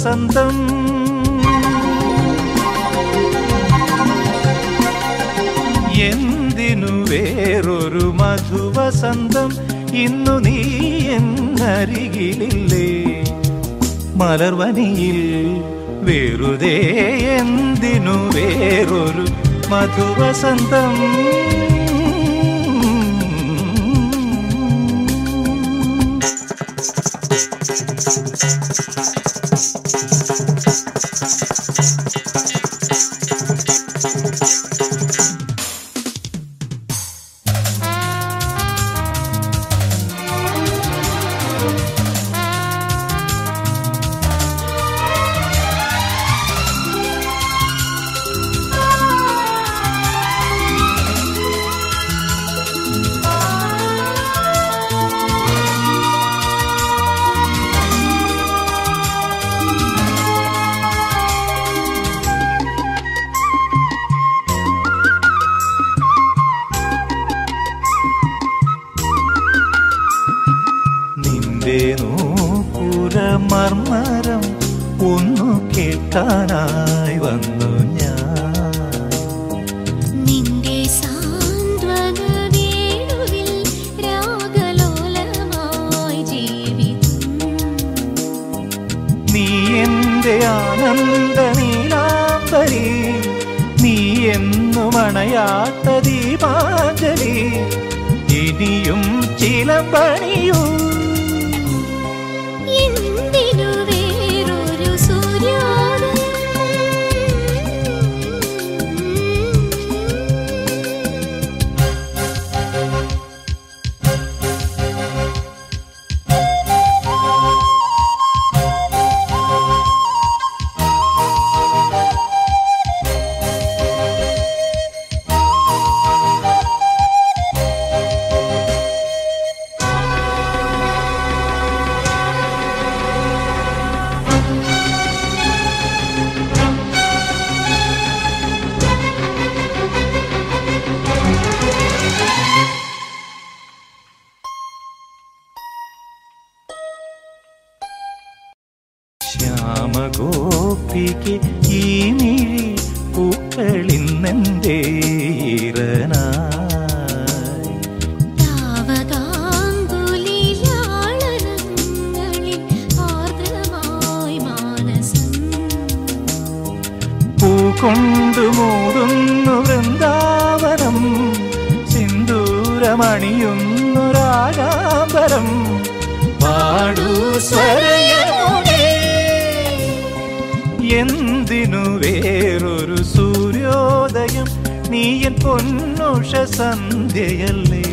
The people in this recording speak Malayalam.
മധുവസന്തം. എന്തിനു വേറൊരു മധുവസന്തം, ഇന്നു നീ എന്നരികിലില്ലേ? മലർവനിയിൽ വെറുതെ എന്തിനു വേറൊരു മധുവസന്തം? മർമരം ഒന്നു കേൾക്കാനായി വന്നു ഞാൻ. നിന്റെ സാന്ത്വന വേണുവിൽ രാഗലോലമായി ജീവിതം. നീ എന്റെ ആനന്ദ നീലാംബരി, നീ എന്നും അണയാത്ത ദീപാഞ്ജലി. ഇനിയും ചിലമ്പണിയൂ. എന്തിനു വേറൊരു സൂര്യോദയം? ശ്യാമഗോപിക്ക് ഈ മിഴി പൂക്കളിന്നെന്തേ ഈറനായി? താവതാങ്കുലിലാളനങ്ങളിൽ ആർദ്രമായി മാനസം. പൂകൊണ്ടു മൂടുന്നു വൃന്ദാവനം, സിന്ദൂരമണിയുന്നു രാഗാംബരം. പാടൂ സ്വരയമുനേ, എന്തിനു വേറൊരു സൂര്യോദയം? നീ എൻ പൊന്നുഷ സന്ധ്യയല്ലേ?